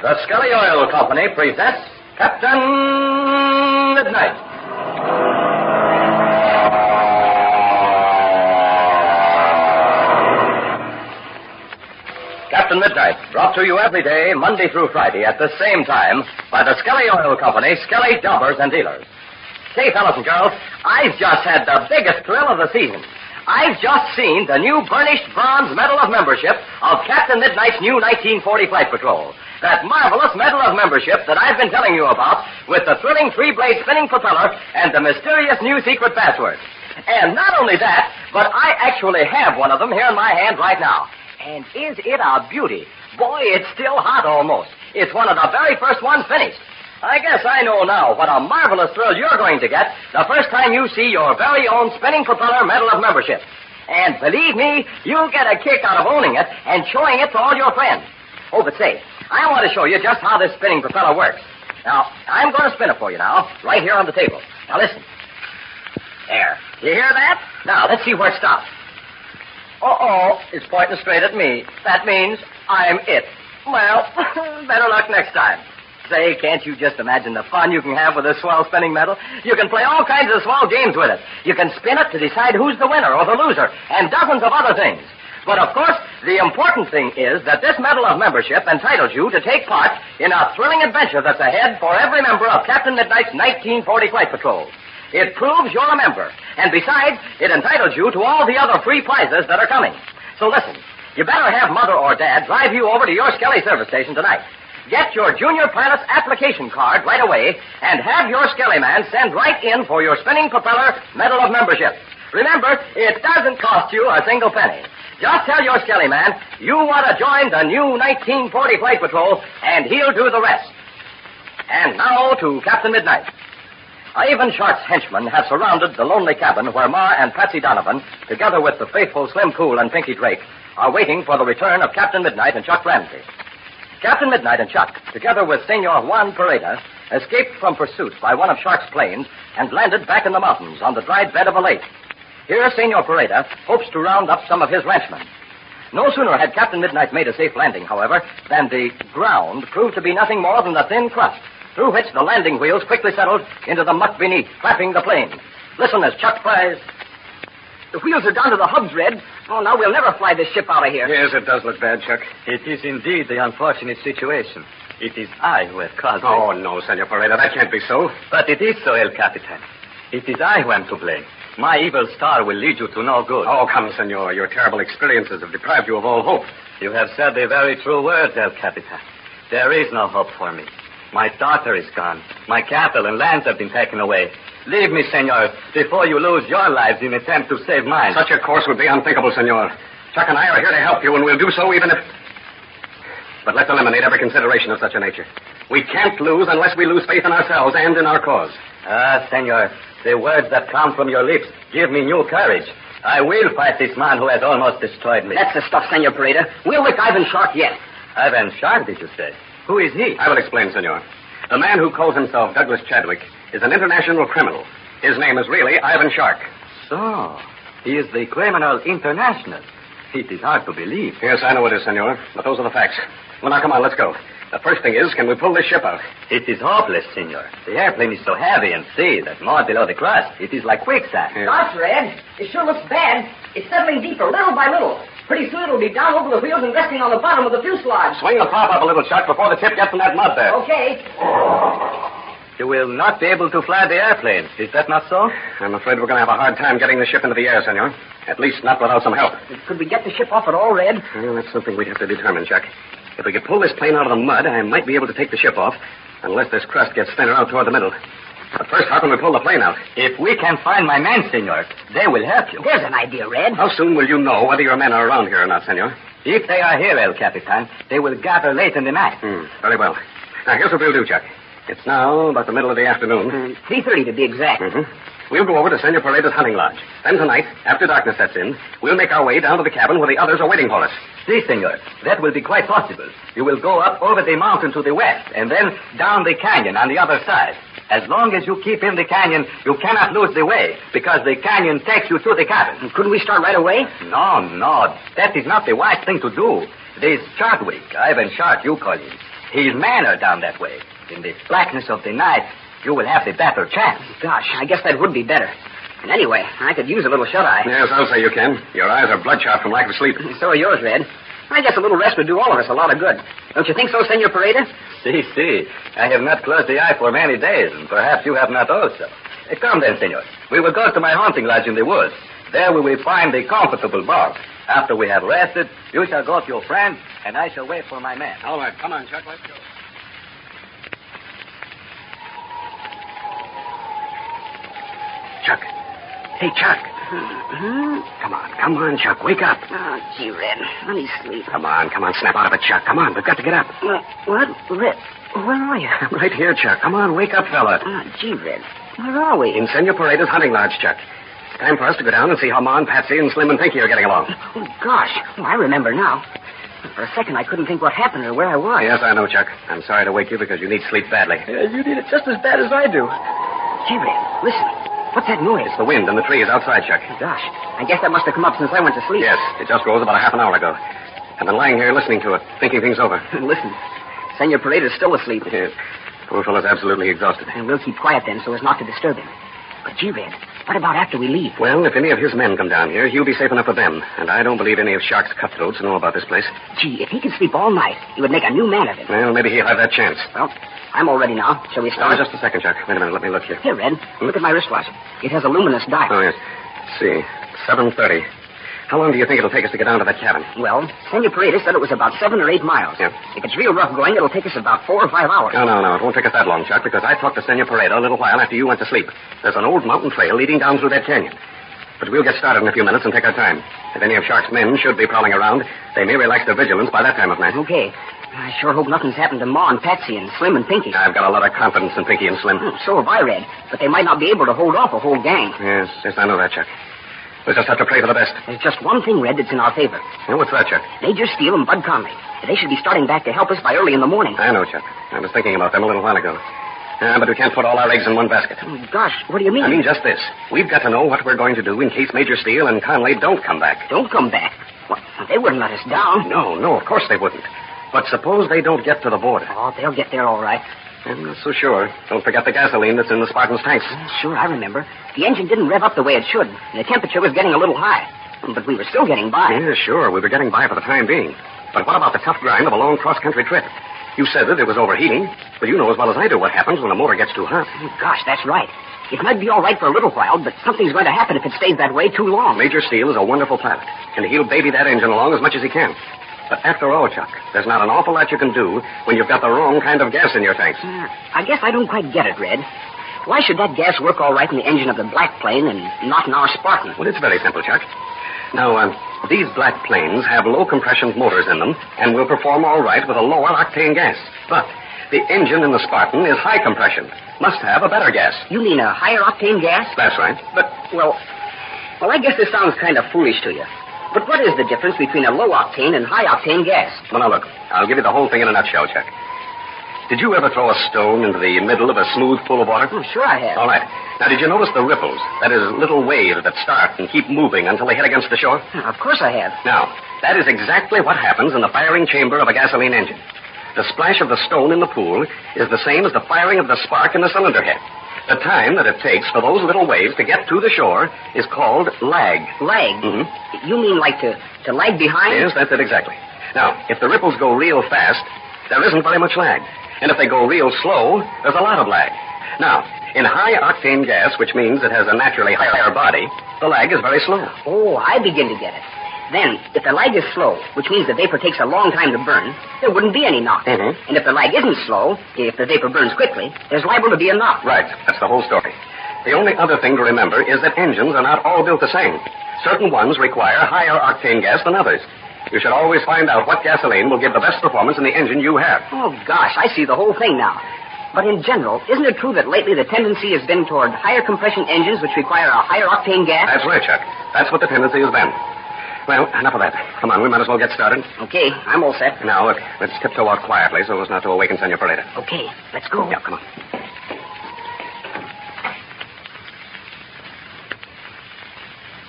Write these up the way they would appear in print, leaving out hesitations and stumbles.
The Skelly Oil Company presents Captain Midnight. Captain Midnight, brought to you every day, Monday through Friday, at the same time, by the Skelly Oil Company, Skelly Jobbers and Dealers. Say, fellas and girls, I've just had the biggest thrill of the season. I've just seen the new burnished bronze Medal of Membership of Captain Midnight's new 1940 Flight Patrol. That marvelous Medal of Membership that I've been telling you about, with the thrilling three-blade spinning propeller and the mysterious new secret password. And not only that, but I actually have one of them here in my hand right now. And is it a beauty? Boy, it's still hot almost. It's one of the very first ones finished. I guess I know now what a marvelous thrill you're going to get the first time you see your very own spinning propeller Medal of Membership. And believe me, you'll get a kick out of owning it and showing it to all your friends. Oh, but say, I want to show you just how this spinning propeller works. Now, I'm going to spin it for you now, right here on the table. Now, listen. There. You hear that? Now, let's see where it stops. Uh-oh, it's pointing straight at me. That means I'm it. Well, better luck next time. Say, can't you just imagine the fun you can have with this swell spinning medal? You can play all kinds of swell games with it. You can spin it to decide who's the winner or the loser, and dozens of other things. But, of course, the important thing is that this Medal of Membership entitles you to take part in a thrilling adventure that's ahead for every member of Captain Midnight's 1940 Flight Patrol. It proves you're a member, and besides, it entitles you to all the other free prizes that are coming. So listen, you better have Mother or Dad drive you over to your Skelly service station tonight. Get your junior pilot's application card right away and have your Skelly man send right in for your spinning propeller Medal of Membership. Remember, it doesn't cost you a single penny. Just tell your Skelly man you want to join the new 1940 Flight Patrol, and he'll do the rest. And now to Captain Midnight. Ivan Shark's henchmen have surrounded the lonely cabin where Ma and Patsy Donovan, together with the faithful Slim Pool and Pinky Drake, are waiting for the return of Captain Midnight and Chuck Ramsey. Captain Midnight and Chuck, together with Senor Juan Pareda, escaped from pursuit by one of Shark's planes and landed back in the mountains on the dried bed of a lake. Here, Senor Pareda hopes to round up some of his ranchmen. No sooner had Captain Midnight made a safe landing, however, than the ground proved to be nothing more than a thin crust, through which the landing wheels quickly settled into the muck beneath, flapping the plane. Listen as Chuck cries, "The wheels are down to the hubs, Red. Oh, now we'll never fly this ship out of here." Yes, it does look bad, Chuck. It is indeed the unfortunate situation. It is I who have caused it. Oh, no, Senor Pareda, that can't be so. But it is so, El Capitan. It is I who am to blame. My evil star will lead you to no good. Oh, come, Senor. Your terrible experiences have deprived you of all hope. You have said the very true words, El Capitan. There is no hope for me. My daughter is gone. My cattle and lands have been taken away. Leave me, Senor, before you lose your lives in attempt to save mine. Such a course would be unthinkable, Senor. Chuck and I are here to help you, and we'll do so even if... But let's eliminate every consideration of such a nature. We can't lose unless we lose faith in ourselves and in our cause. Ah, Senor, the words that come from your lips give me new courage. I will fight this man who has almost destroyed me. That's the stuff, Senor Pareda. We'll lick Ivan Shark yet. Ivan Shark, did you say? Who is he? I will explain, Senor. The man who calls himself Douglas Chadwick is an international criminal. His name is really Ivan Shark. So, he is the criminal international. It is hard to believe. Yes, I know it is, Senor, but those are the facts. Well, now, come on, let's go. The first thing is, can we pull this ship out? It is hopeless, Senor. The airplane is so heavy and see that more below the crust. It is like quicksand. Yes. Gosh, Red, it sure looks bad. It's settling deeper, little by little. Pretty soon it'll be down over the wheels and resting on the bottom of the fuselage. Swing the prop up a little, Chuck, before the tip gets in that mud there. Okay. You will not be able to fly the airplane. Is that not so? I'm afraid we're going to have a hard time getting the ship into the air, Senor. At least not without some help. Could we get the ship off at all, Red? Well, that's something we'd have to determine, Chuck. If we could pull this plane out of the mud, I might be able to take the ship off, unless this crust gets thinner out toward the middle. But first, how can we pull the plane out? If we can find my men, Senor, they will help you. There's an idea, Red. How soon will you know whether your men are around here or not, Senor? If they are here, El Capitan, they will gather late in the night. Very well. Now, here's what we'll do, Chuck. It's now about the middle of the afternoon. 3:30 to be exact. We'll go over to Senor Pareda's hunting lodge. Then tonight, after darkness sets in, we'll make our way down to the cabin where the others are waiting for us. Si, Senor. That will be quite possible. You will go up over the mountain to the west, and then down the canyon on the other side. As long as you keep in the canyon, you cannot lose the way, because the canyon takes you to the cabin. Couldn't we start right away? No. That is not the wise thing to do. This Chadwick, Ivan Shark, you call him. He's manner down that way. In the blackness of the night, you will have the better chance. Gosh, I guess that would be better. And anyway, I could use a little shut-eye. Yes, I'll say you can. Your eyes are bloodshot from lack of sleep. So are yours, Red. I guess a little rest would do all of us a lot of good. Don't you think so, Senor Pareda? See. I have not closed the eye for many days, and perhaps you have not also. Come then, senor. We will go to my hunting lodge in the woods. There we will find a comfortable bunk. After we have rested, you shall go to your friend, and I shall wait for my man. All right, come on, Chuck, let's go. Chuck. Hey, Chuck. Come on, Chuck, wake up. Oh, gee, Red, let me sleep. Come on, snap out of it, Chuck. Come on, we've got to get up. What? Red, where are you? I'm right here, Chuck. Come on, wake up, fella. Oh, gee, Red, where are we? In Senor Pareda's hunting lodge, Chuck. It's time for us to go down and see how Ma and Patsy and Slim and Pinky are getting along. Oh, gosh. I remember now. For a second, I couldn't think what happened or where I was. Yes, I know, Chuck. I'm sorry to wake you because you need sleep badly. You need it just as bad as I do. Gee, Red, listen. What's that noise? It's the wind and the trees outside, Chuck. Gosh, I guess that must have come up since I went to sleep. Yes, it just rose about a half an hour ago. I've been lying here listening to it, thinking things over. Listen, Senor Pareda's still asleep. Yes. Poor fellow's absolutely exhausted. And we'll keep quiet then so as not to disturb him. But gee, Red, what about after we leave? Well, if any of his men come down here, he'll be safe enough for them. And I don't believe any of Shark's cutthroats know about this place. Gee, if he can sleep all night, he would make a new man of him. Well, maybe he'll have that chance. Well, I'm all ready now. Shall we start? Just a second, Chuck. Wait a minute. Let me look here. Here, Red. Look at my wristwatch. It has a luminous dial. Oh, yes. Let's see. 7:30. How long do you think it'll take us to get down to that cabin? Well, Senor Pareda said it was about 7 or 8 miles. Yeah. If it's real rough going, it'll take us about 4 or 5 hours. No. It won't take us that long, Chuck, because I talked to Senor Pareda a little while after you went to sleep. There's an old mountain trail leading down through that canyon. But we'll get started in a few minutes and take our time. If any of Shark's men should be prowling around, they may relax their vigilance by that time of night. Okay. I sure hope nothing's happened to Ma and Patsy and Slim and Pinky. I've got a lot of confidence in Pinky and Slim. So have I, Red. But they might not be able to hold off a whole gang. Yes, I know that, Chuck. We'll just have to pray for the best. There's just one thing, Red, that's in our favor. Well, what's that, Chuck? Major Steele and Bud Conley. They should be starting back to help us by early in the morning. I know, Chuck. I was thinking about them a little while ago. But we can't put all our eggs in one basket. Oh, gosh, what do you mean? I mean just this. We've got to know what we're going to do in case Major Steele and Conley don't come back. Don't come back? Well, they wouldn't let us down. No, of course they wouldn't. But suppose they don't get to the border. Oh, they'll get there all right. I'm not so sure. Don't forget the gasoline that's in the Spartan's tanks. Sure, I remember. The engine didn't rev up the way it should, and the temperature was getting a little high. But we were still getting by. Yeah, sure. We were getting by for the time being. But what about the tough grind of a long cross-country trip? You said that it was overheating, but you know as well as I do what happens when a motor gets too hot. Oh, gosh, that's right. It might be all right for a little while, but something's going to happen if it stays that way too long. Major Steele is a wonderful pilot, and he'll baby that engine along as much as he can. But after all, Chuck, there's not an awful lot you can do when you've got the wrong kind of gas in your tanks. I guess I don't quite get it, Red. Why should that gas work all right in the engine of the black plane and not in our Spartan? Well, it's very simple, Chuck. Now, these black planes have low-compression motors in them and will perform all right with a lower octane gas. But the engine in the Spartan is high compression. Must have a better gas. You mean a higher octane gas? That's right. But, well, I guess this sounds kind of foolish to you. But what is the difference between a low-octane and high-octane gas? Well, now, look. I'll give you the whole thing in a nutshell, Chuck. Did you ever throw a stone into the middle of a smooth pool of water? Oh, sure I have. All right. Now, did you notice the ripples? That is, little waves that start and keep moving until they hit against the shore? Of course I have. Now, that is exactly what happens in the firing chamber of a gasoline engine. The splash of the stone in the pool is the same as the firing of the spark in the cylinder head. The time that it takes for those little waves to get to the shore is called lag. Lag? Mm-hmm. You mean like to lag behind? Yes, that's it exactly. Now, if the ripples go real fast, there isn't very much lag. And if they go real slow, there's a lot of lag. Now, in high-octane gas, which means it has a naturally higher body, the lag is very slow. Oh, I begin to get it. Then, if the lag is slow, which means the vapor takes a long time to burn, there wouldn't be any knock. Mm-hmm. And if the lag isn't slow, if the vapor burns quickly, there's liable to be a knock. Right. That's the whole story. The only other thing to remember is that engines are not all built the same. Certain ones require higher octane gas than others. You should always find out what gasoline will give the best performance in the engine you have. Oh, gosh, I see the whole thing now. But in general, isn't it true that lately the tendency has been toward higher compression engines which require a higher octane gas? That's right, Chuck. That's what the tendency has been. Well, enough of that. Come on, we might as well get started. Okay, I'm all set. Now, look, let's tiptoe out quietly so as not to awaken Senor Pareda. Okay, let's go. Yeah, come on.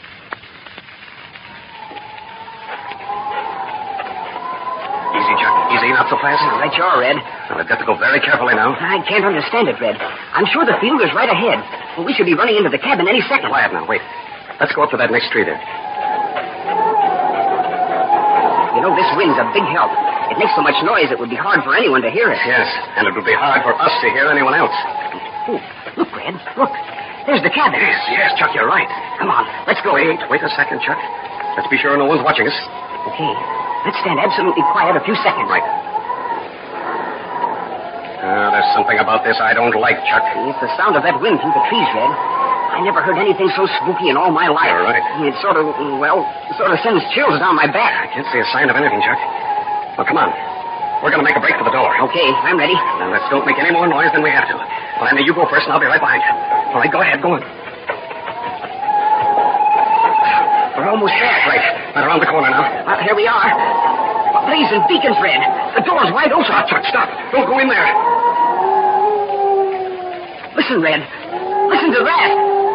Easy, Chuck. Easy, not so fast. Right you are, Red. Well, I've got to go very carefully now. I can't understand it, Red. I'm sure the field is right ahead. Well, we should be running into the cabin any second. Quiet now, wait. Let's go up to that next tree there. You know, this wind's a big help. It makes so much noise it would be hard for anyone to hear it. Yes, and it would be hard for us to hear anyone else. Oh, look, Red. Look. There's the cabin. Yes, Chuck, you're right. Come on, let's go. Wait a second, Chuck. Let's be sure no one's watching us. Okay. Let's stand absolutely quiet a few seconds. Right. There's something about this I don't like, Chuck. It's the sound of that wind through the trees, Red. I never heard anything so spooky in all my life. You're right. It sort of sends chills down my back. I can't see a sign of anything, Chuck. Well, come on. We're going to make a break for the door. Okay, I'm ready. Now, let's don't make any more noise than we have to. Well, Andy, you go first, and I'll be right behind you. All right, go ahead. Go on. We're almost there. Right. Right around the corner now. Well, here we are. Blazing beacons, Red. The door's wide open. Stop, Chuck, stop. Don't go in there. Listen, Red. Listen to that.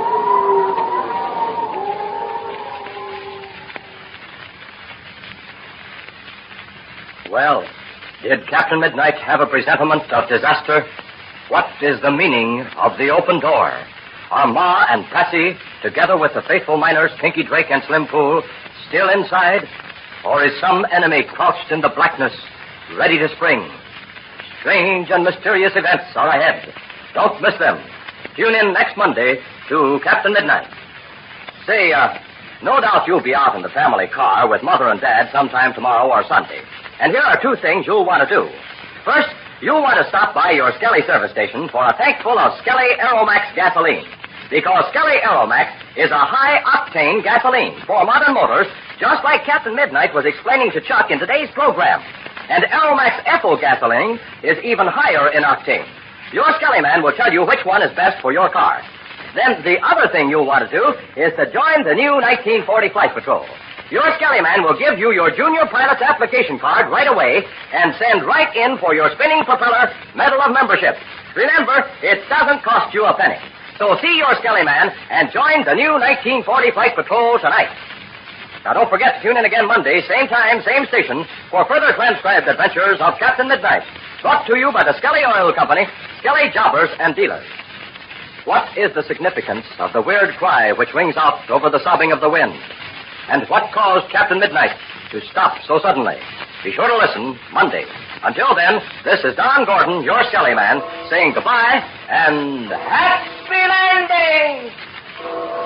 Well, did Captain Midnight have a presentiment of disaster? What is the meaning of the open door? Are Ma and Patsy, together with the faithful miners Pinky Drake and Slim Pool, still inside? Or is some enemy crouched in the blackness, ready to spring? Strange and mysterious events are ahead. Don't miss them. Tune in next Monday to Captain Midnight. Say, no doubt you'll be out in the family car with Mother and Dad sometime tomorrow or Sunday. And here are two things you'll want to do. First, you'll want to stop by your Skelly service station for a tank full of Skelly Aeromax gasoline. Because Skelly Aeromax is a high-octane gasoline for modern motors, just like Captain Midnight was explaining to Chuck in today's program. And Aeromax ethyl gasoline is even higher in octane. Your Skelly man will tell you which one is best for your car. Then the other thing you'll want to do is to join the new 1940 Flight Patrol. Your Skelly man will give you your junior pilot's application card right away and send right in for your spinning propeller Medal of Membership. Remember, it doesn't cost you a penny. So see your Skelly man and join the new 1940 Flight Patrol tonight. Now don't forget to tune in again Monday, same time, same station, for further transcribed adventures of Captain Midnight. Brought to you by the Skelly Oil Company, Skelly Jobbers and Dealers. What is the significance of the weird cry which rings out over the sobbing of the wind? And what caused Captain Midnight to stop so suddenly? Be sure to listen Monday. Until then, this is Don Gordon, your Skelly man, saying goodbye and happy landing!